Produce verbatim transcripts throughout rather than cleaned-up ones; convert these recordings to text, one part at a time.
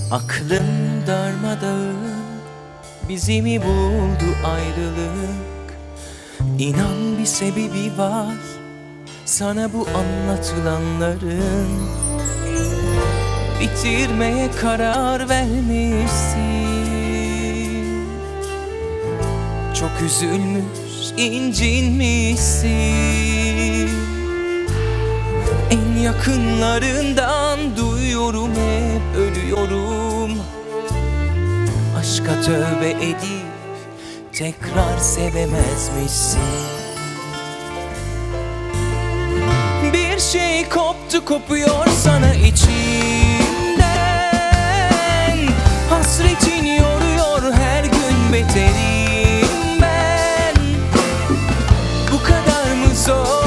Aklım darmadağın, bizi mi buldu ayrılık? İnan bir sebebi var sana bu anlatılanların. Bitirmeye karar vermişsin, çok üzülmüş, incinmişsin. En yakınlarından duyuyorum, hep ölüyorum. Aşka tövbe edip tekrar sevemezmişsin. Bir şey koptu, kopuyor sana içimden. Hasretin yoruyor her gün beterim ben. Bu kadar mı zor?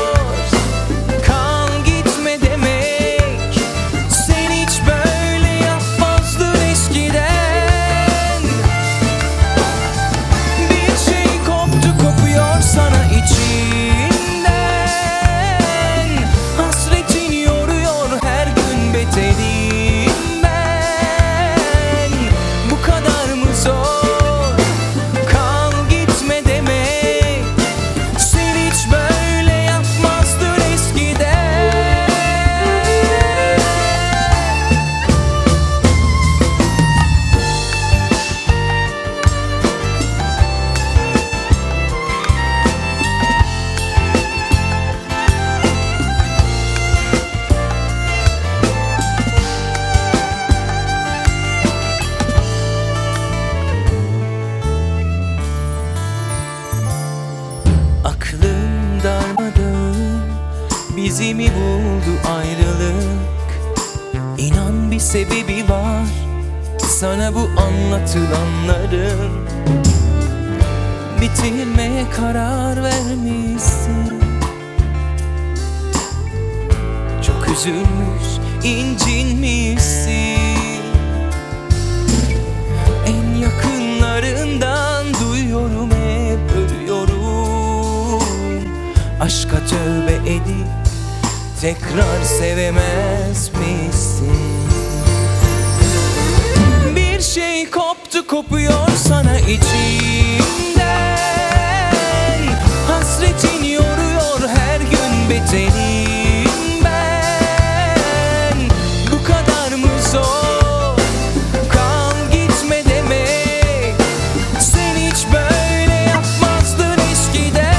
Aklım darmadağın, bizi mi buldu ayrılık? İnan bir sebebi var sana bu anlatılanların. Bitirmeye karar vermişsin, çok üzülmüş, incinmişsin. En yakınlarından duyuyorum, hep ölüyorum. Aşka tövbe edip tekrar sevemez misin? Bir şey koptu, kopuyor sana içimden. Hasretin yoruyor her gün beterim ben. Bu kadar mı zor? Kal gitme demek. Sen hiç böyle yapmazdın eskiden.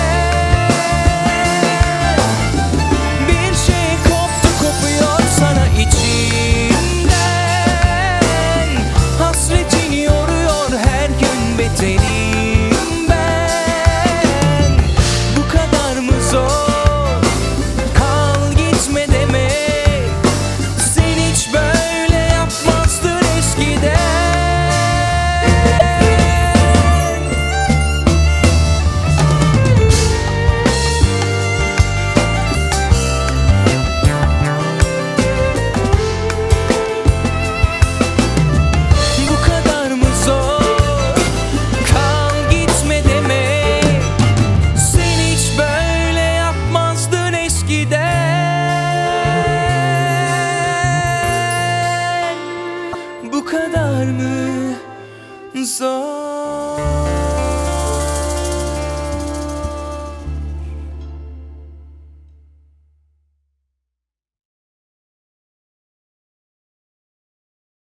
Bu kadar mı zor?